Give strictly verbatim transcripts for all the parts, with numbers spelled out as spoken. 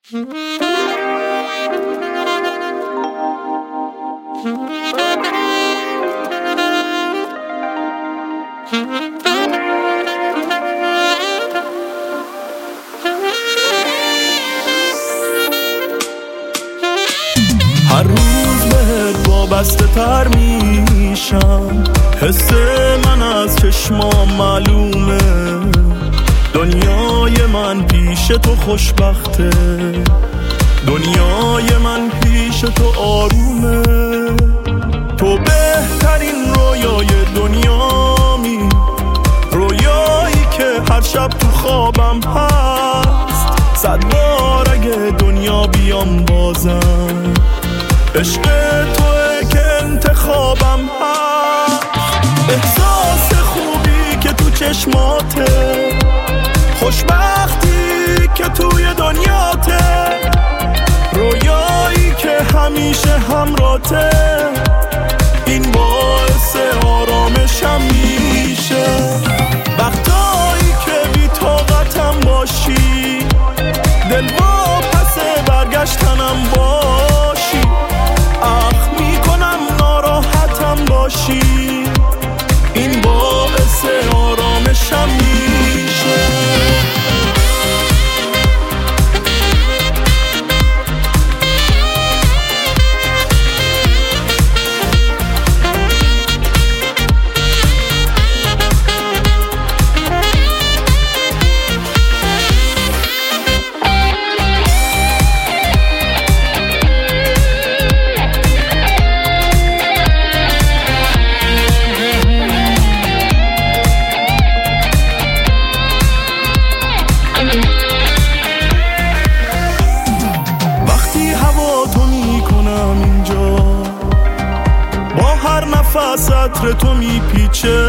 هر روز بهت وابسته تر میشم، حس من از چشمام معلومه، دنیای من پیش تو خوشبخته، دنیای من پیش تو آرومه، تو بهترین رویای دنیامی، رویایی که هر شب تو خوابم هست، صد بار اگه دنیا بیام بازم، عشق توئه که انتخابم هست، احساس خوبی که تو چشماته، خوشبختی که توی دنیاته، رویایی که همیشه همراته، این باعث آرامشم میشه، وقتایی که بی طاقتم باشی، دل واپس برگشتنم باشی، اخ میکنم ناراحتم باشی، این باعث آرامشم میشه. نفس عطر تو میپیچه،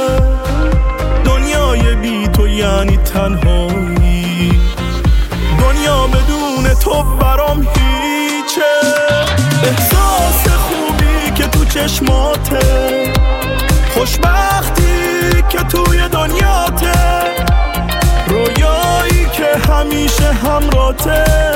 دنیای بی تو یعنی تنهایی، دنیا بدون تو برام هیچه، احساس خوبی که تو چشماته، خوشبختی که توی دنیاته، رویایی که همیشه همراته،